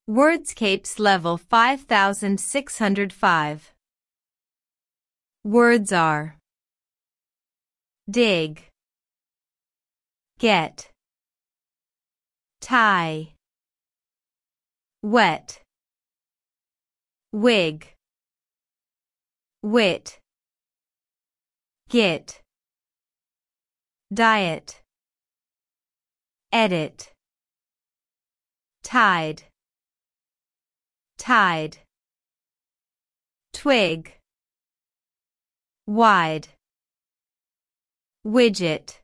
Wordscapes level 5605. Words are dig, get, tie, wet, wig, wit, git, diet, edit, tide, tide, twig, wide, widget.